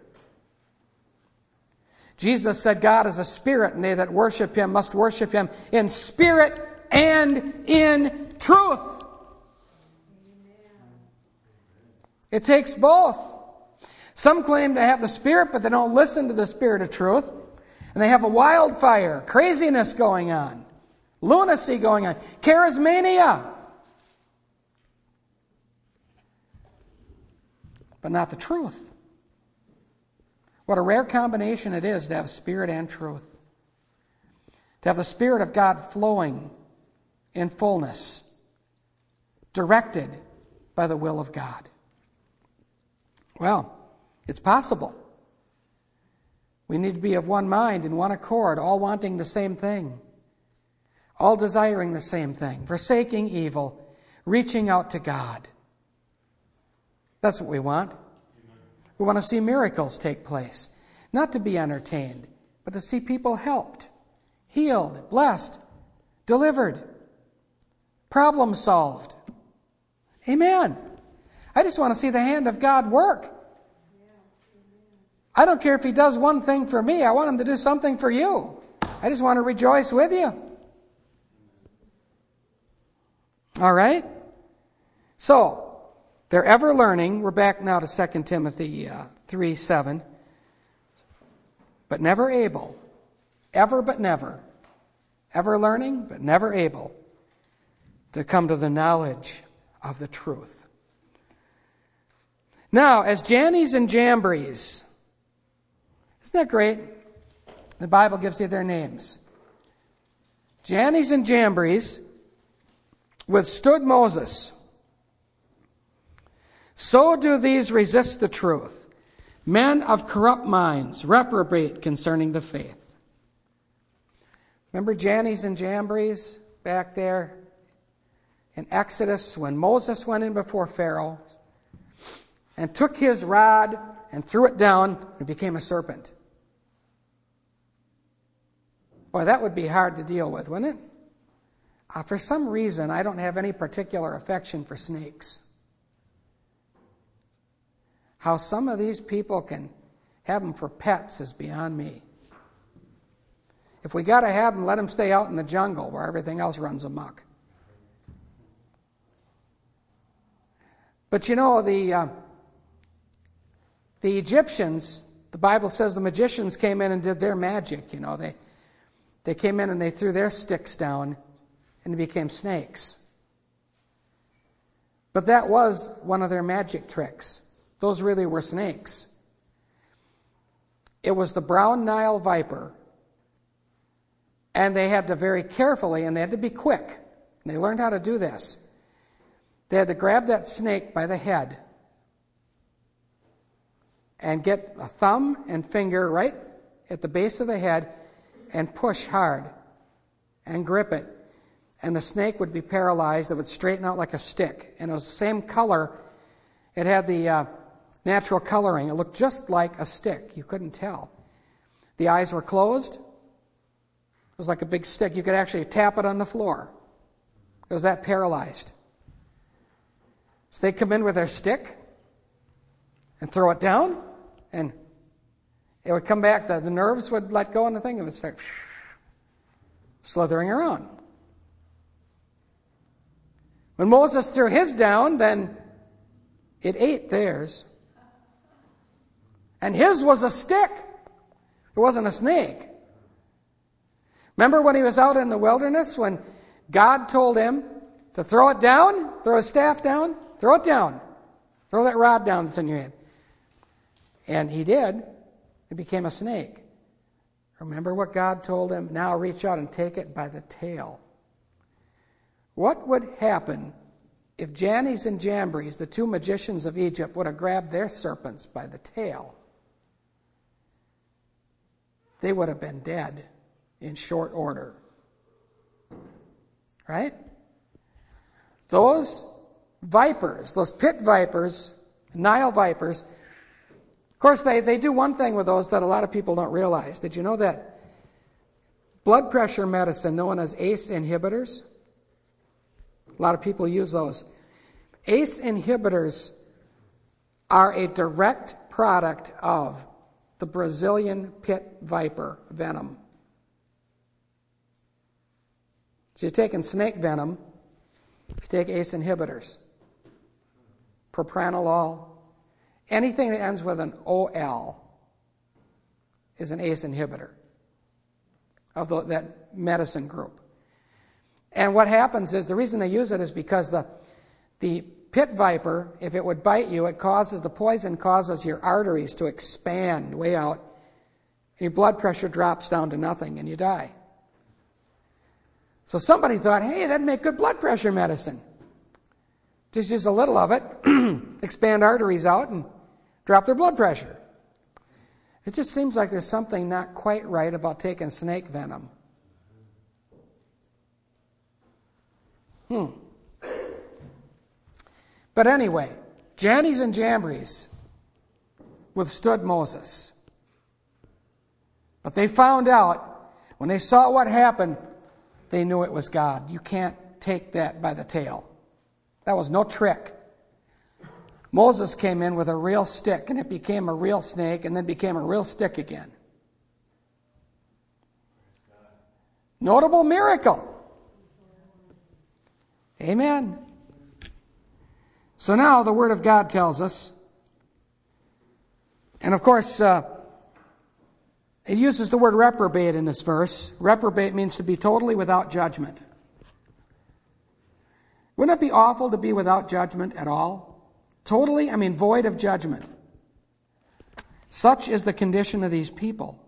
Jesus said God is a spirit, and they that worship him must worship him in spirit and in truth. It takes both. Some claim to have the Spirit, but they don't listen to the Spirit of truth. And they have a wildfire, craziness going on, lunacy going on, charismania. But not the truth. What a rare combination it is to have Spirit and truth. To have the Spirit of God flowing in fullness, directed by the will of God. Well, it's possible. We need to be of one mind and one accord, all wanting the same thing, all desiring the same thing, forsaking evil, reaching out to God. That's what we want. We want to see miracles take place, not to be entertained, but to see people helped, healed, blessed, delivered, problem solved. Amen. I just want to see the hand of God work. I don't care if he does one thing for me. I want him to do something for you. I just want to rejoice with you. All right? So, they're ever learning. We're back now to Second Timothy uh, three seven. But never able. Ever but never. Ever learning, but never able to come to the knowledge of the truth. Now, as Jannies and Jambries, Isn't that great? The Bible gives you their names. Jannes and Jambres withstood Moses. So do these resist the truth. Men of corrupt minds reprobate concerning the faith. Remember Jannes and Jambres back there in Exodus when Moses went in before Pharaoh and took his rod and threw it down and became a serpent. Boy, that would be hard to deal with, wouldn't it? Uh, for some reason, I don't have any particular affection for snakes. How some of these people can have them for pets is beyond me. If we got to have them, let them stay out in the jungle where everything else runs amok. But you know, the uh, the Egyptians, the Bible says the magicians came in and did their magic. You know, they they came in and they threw their sticks down and became snakes. But that was one of their magic tricks. Those really were snakes. It was the brown Nile viper. And they had to very carefully, and they had to be quick. And they learned how to do this. They had to grab that snake by the head and get a thumb and finger right at the base of the head and push hard and grip it. And the snake would be paralyzed. It would straighten out like a stick. And it was the same color. It had the uh, natural coloring. It looked just like a stick. You couldn't tell. The eyes were closed. It was like a big stick. You could actually tap it on the floor. It was that paralyzed. So they'd come in with their stick and throw it down, and it would come back. The, the nerves would let go, and the thing it would start slithering around. When Moses threw his down, then it ate theirs. And his was a stick. It wasn't a snake. Remember when he was out in the wilderness, when God told him to throw it down, throw his staff down, throw it down, throw that rod down that's in your hand. And he did. It became a snake. Remember what God told him? Now reach out and take it by the tail. What would happen if Jannes and Jambres, the two magicians of Egypt, would have grabbed their serpents by the tail? They would have been dead in short order. Right? Those vipers, those pit vipers, Nile vipers, of course, they, they do one thing with those that a lot of people don't realize. Did you know that blood pressure medicine known as A C E inhibitors? A lot of people use those. A C E inhibitors are a direct product of the Brazilian pit viper venom. So you're taking snake venom, if you take A C E inhibitors, propranolol, anything that ends with an O L is an A C E inhibitor of the, that medicine group. And what happens is, the reason they use it is because the, the pit viper, if it would bite you, it causes, the poison causes your arteries to expand way out, and your blood pressure drops down to nothing, and you die. So somebody thought, hey, that'd make good blood pressure medicine. Just use a little of it, expand arteries out, and drop their blood pressure. It just seems like there's something not quite right about taking snake venom. Hmm. But anyway, Jannes and Jambres withstood Moses. But they found out, when they saw what happened, they knew it was God. You can't take that by the tail. That was no trick. Moses came in with a real stick, and it became a real snake, and then became a real stick again. Notable miracle. Amen. So now the Word of God tells us, and of course, uh, it uses the word reprobate in this verse. Reprobate means to be totally without judgment. Wouldn't it be awful to be without judgment at all? Totally, I mean void of judgment. Such is the condition of these people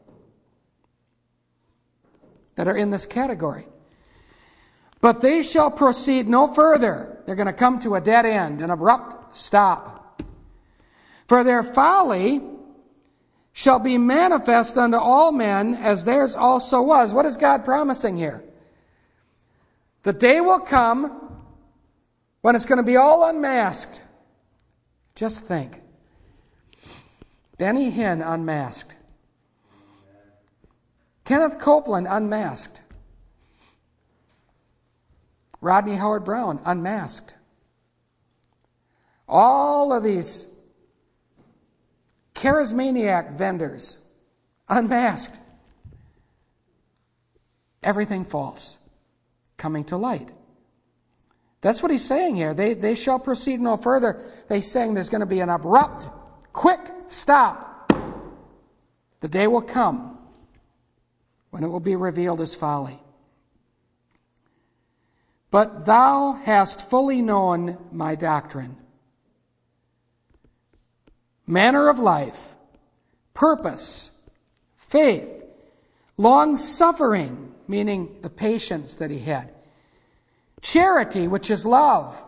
that are in this category. But they shall proceed no further. They're going to come to a dead end, an abrupt stop. For their folly shall be manifest unto all men, as theirs also was. What is God promising here? The day will come when it's going to be all unmasked. Just think. Benny Hinn unmasked. Kenneth Copeland unmasked. Rodney Howard Brown unmasked. All of these charismaniac vendors unmasked. Everything false coming to light. That's what he's saying here. They, they shall proceed no further. He's saying there's going to be an abrupt, quick stop. The day will come when it will be revealed as folly. But thou hast fully known my doctrine, manner of life, purpose, faith, long-suffering, meaning the patience that he had, charity, which is love,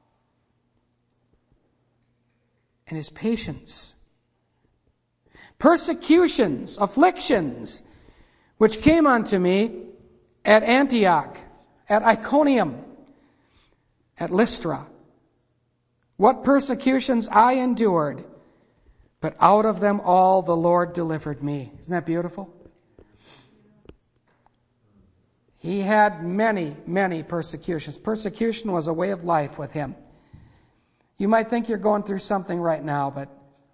and his patience, persecutions, afflictions, which came unto me at Antioch, at Iconium, at Lystra. What persecutions I endured, but out of them all the Lord delivered me. Isn't that beautiful? He had many, many persecutions. Persecution was a way of life with him. You might think you're going through something right now, but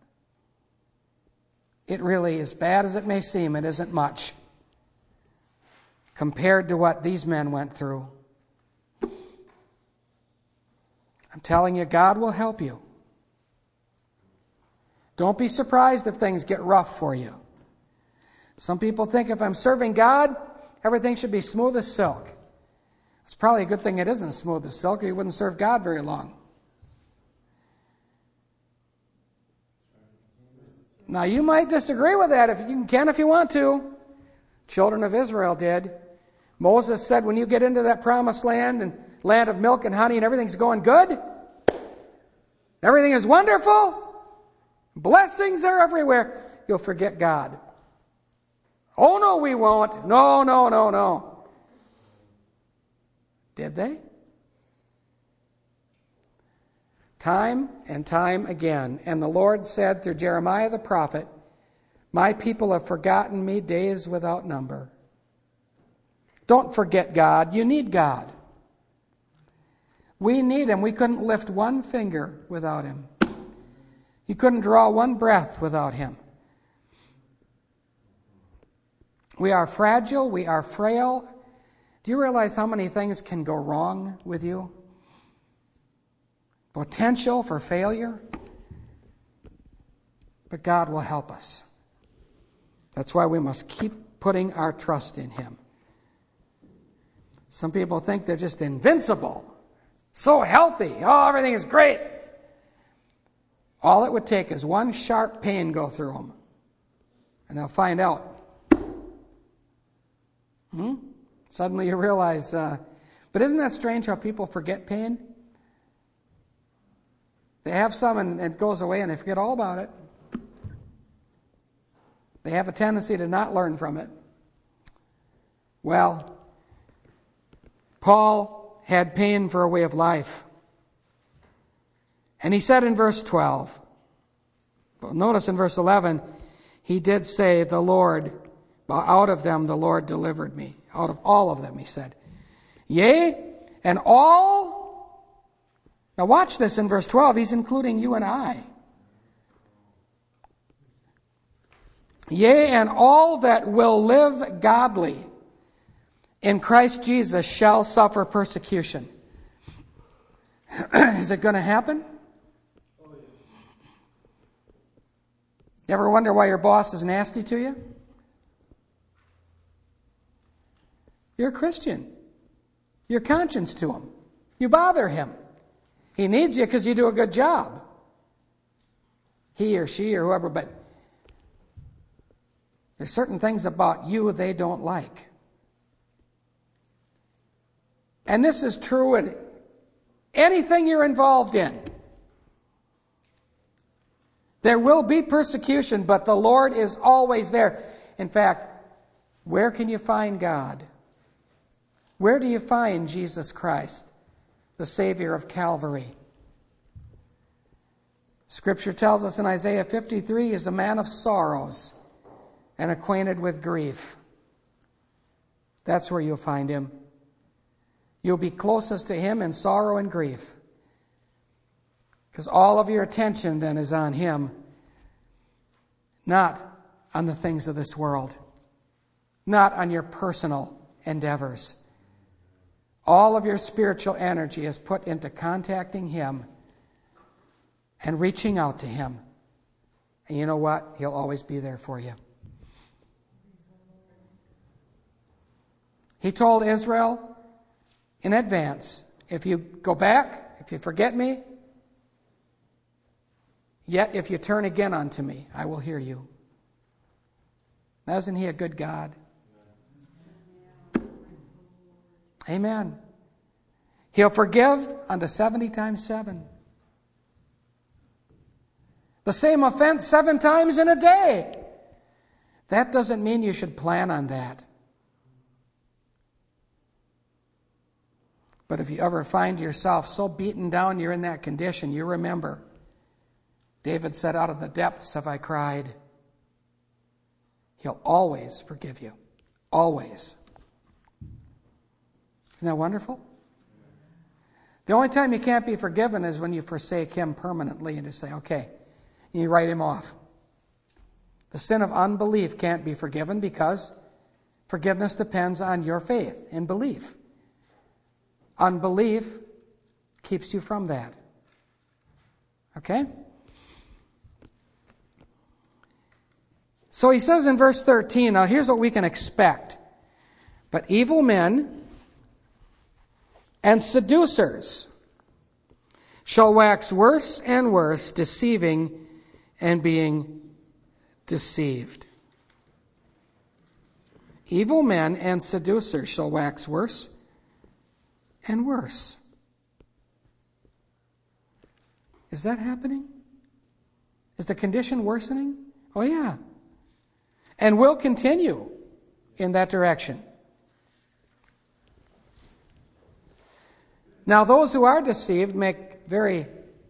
it really, as bad as it may seem, it isn't much compared to what these men went through. I'm telling you, God will help you. Don't be surprised if things get rough for you. Some people think if I'm serving God, everything should be smooth as silk. It's probably a good thing it isn't smooth as silk, or you wouldn't serve God very long. Now, you might disagree with that. If you can, if you want to. Children of Israel did. Moses said, when you get into that promised land and land of milk and honey and everything's going good, everything is wonderful, blessings are everywhere, you'll forget God. Oh, no, we won't. No, no, no, no. Did they? Time and time again. And the Lord said through Jeremiah the prophet, my people have forgotten me days without number. Don't forget God. You need God. We need Him. We couldn't lift one finger without Him. You couldn't draw one breath without Him. We are fragile. We are frail. Do you realize how many things can go wrong with you? Potential for failure. But God will help us. That's why we must keep putting our trust in Him. Some people think they're just invincible. So healthy. Oh, everything is great. All it would take is one sharp pain go through them. And they'll find out. Hmm? Suddenly you realize, uh, but isn't that strange how people forget pain? They have some and it goes away and they forget all about it. They have a tendency to not learn from it. Well, Paul had pain for a way of life. And he said in verse twelve, notice in verse eleven, he did say, the Lord, out of them the Lord delivered me. Out of all of them, he said. Yea, and all... Now watch this in verse twelve. He's including you and I. Yea, and all that will live godly in Christ Jesus shall suffer persecution. Is it going to happen? You ever wonder why your boss is nasty to you? You're a Christian. You're conscience to him. You bother him. He needs you because you do a good job. He or she or whoever, but There's certain things about you they don't like. And this is true in anything you're involved in. There will be persecution, but the Lord is always there. In fact, where can you find God? Where do you find Jesus Christ, the Savior of Calvary? Scripture tells us in Isaiah fifty-three, He is a man of sorrows and acquainted with grief. That's where you'll find Him. You'll be closest to Him in sorrow and grief, because all of your attention then is on Him, not on the things of this world, not on your personal endeavors. All of your spiritual energy is put into contacting Him and reaching out to Him. And you know what? He'll always be there for you. He told Israel in advance, if you go back, if you forget me, yet if you turn again unto me, I will hear you. Now, isn't He a good God? Amen. He'll forgive unto seventy times seven. The same offense seven times in a day. That doesn't mean you should plan on that. But if you ever find yourself so beaten down you're in that condition, you remember, David said, out of the depths have I cried. He'll always forgive you. Always. Isn't that wonderful? The only time you can't be forgiven is when you forsake Him permanently and just say, okay, and you write Him off. The sin of unbelief can't be forgiven because forgiveness depends on your faith in belief. Unbelief keeps you from that. Okay? So he says in verse thirteen, now here's what we can expect. But evil men and seducers shall wax worse and worse, deceiving and being deceived. Evil men and seducers shall wax worse and worse. Is that happening? Is the condition worsening? Oh, yeah. And will continue in that direction. Now, those who are deceived make very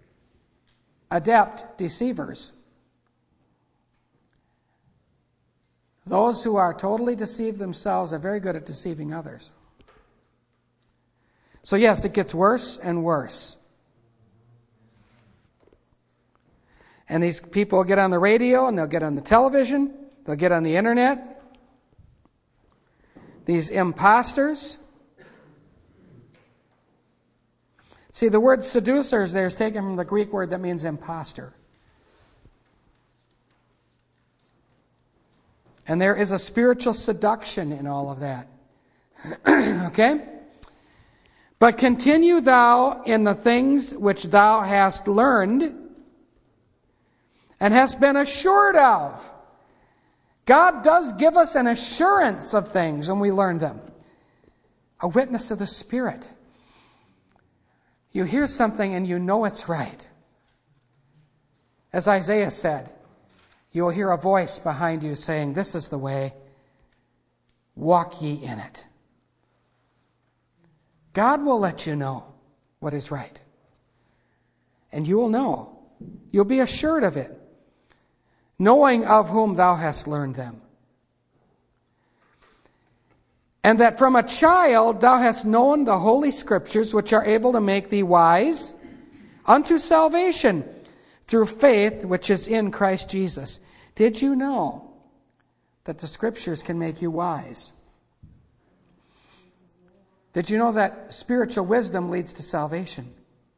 adept deceivers. Those who are totally deceived themselves are very good at deceiving others. So yes, it gets worse and worse. And these people get on the radio and they'll get on the television, they'll get on the internet. These imposters. See, the word seducers there is taken from the Greek word that means imposter. And there is a spiritual seduction in all of that. Okay? But continue thou in the things which thou hast learned and hast been assured of. God does give us an assurance of things when we learn them. A witness of the Spirit. You hear something and you know it's right. As Isaiah said, you'll hear a voice behind you saying, this is the way, walk ye in it. God will let you know what is right. And you will know. You'll be assured of it, knowing of whom thou hast learned them. And that from a child thou hast known the holy Scriptures, which are able to make thee wise unto salvation through faith which is in Christ Jesus. Did you know that the Scriptures can make you wise? Did you know that spiritual wisdom leads to salvation?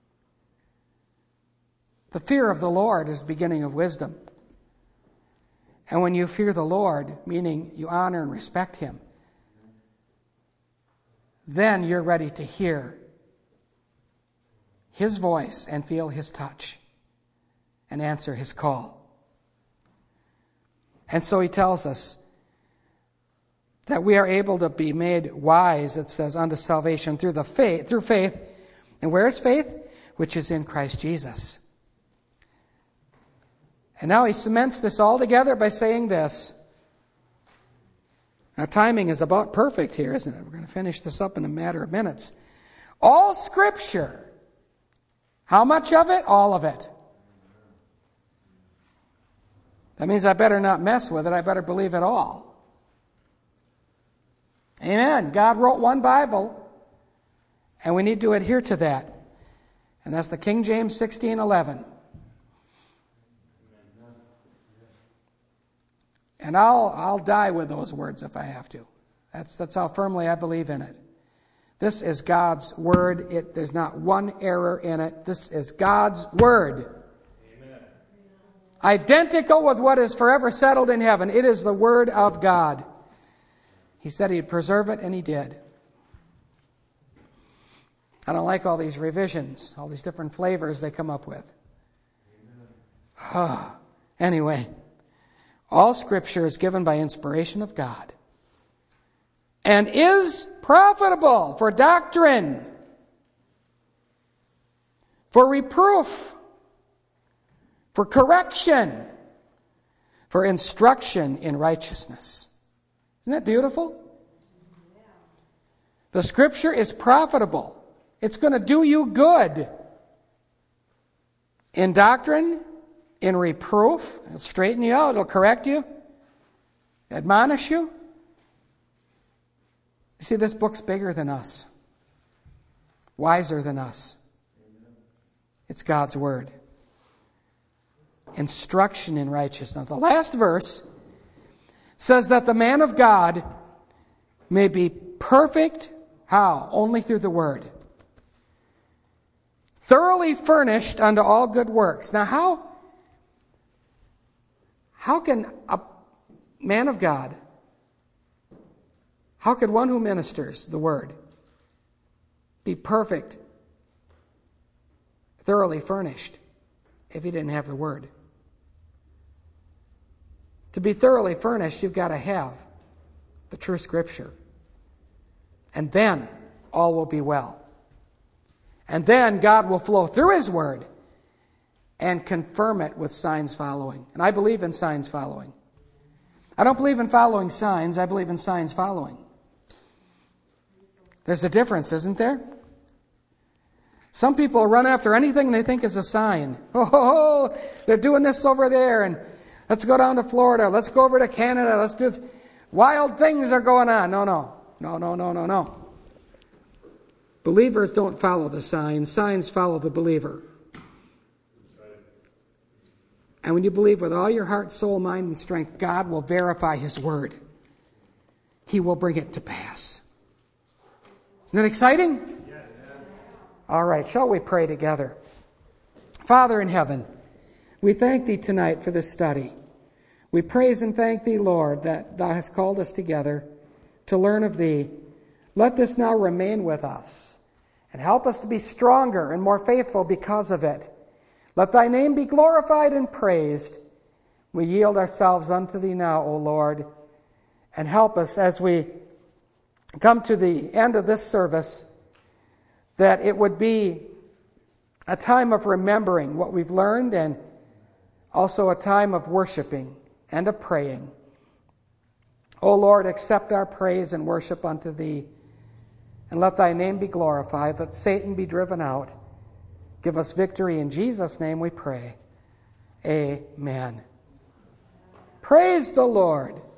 The fear of the Lord is the beginning of wisdom. And when you fear the Lord, meaning you honor and respect Him, then you're ready to hear His voice and feel His touch and answer His call. And so He tells us, that we are able to be made wise, it says, unto salvation through the faith, through faith. And where is faith? Which is in Christ Jesus. And now he cements this all together by saying this. Our timing is about perfect here, isn't it? We're going to finish this up in a matter of minutes. All Scripture. How much of it? All of it. That means I better not mess with it. I better believe it all. Amen. God wrote one Bible, and we need to adhere to that. And that's the King James sixteen eleven. And I'll I'll die with those words if I have to. That's that's how firmly I believe in it. This is God's word. It there's not one error in it. This is God's word. Amen. Identical with what is forever settled in heaven. It is the word of God. He said he'd preserve it, and he did. I don't like all these revisions, all these different flavors they come up with. Anyway, all Scripture is given by inspiration of God and is profitable for doctrine, for reproof, for correction, for instruction in righteousness. Isn't that beautiful? The Scripture is profitable. It's going to do you good. In doctrine, in reproof, it'll straighten you out, it'll correct you, admonish you. You see, this book's bigger than us, wiser than us. It's God's Word. Instruction in righteousness. The last verse says that the man of God may be perfect. How? Only through the Word. Thoroughly furnished unto all good works. Now how, how can a man of God, how could one who ministers the Word be perfect, thoroughly furnished, if he didn't have the Word? To be thoroughly furnished, you've got to have the true Scripture. And then all will be well. And then God will flow through His Word and confirm it with signs following. And I believe in signs following. I don't believe in following signs. I believe in signs following. There's a difference, isn't there? Some people run after anything they think is a sign. Oh, they're doing this over there, and let's go down to Florida. Let's go over to Canada. Let's do th- wild things are going on. No, no, no, no, no, no, no. Believers don't follow the signs. Signs follow the believer. And when you believe with all your heart, soul, mind, and strength, God will verify His Word. He will bring it to pass. Isn't that exciting? Yes. All right, shall we pray together? Father in heaven, we thank Thee tonight for this study. We praise and thank Thee, Lord, that Thou hast called us together to learn of Thee. Let this now remain with us and help us to be stronger and more faithful because of it. Let Thy name be glorified and praised. We yield ourselves unto Thee now, O Lord, and help us as we come to the end of this service, that it would be a time of remembering what we've learned and also a time of worshiping and of praying. O Lord, accept our praise and worship unto Thee, and let Thy name be glorified. Let Satan be driven out. Give us victory in Jesus' name we pray. Amen. Praise the Lord.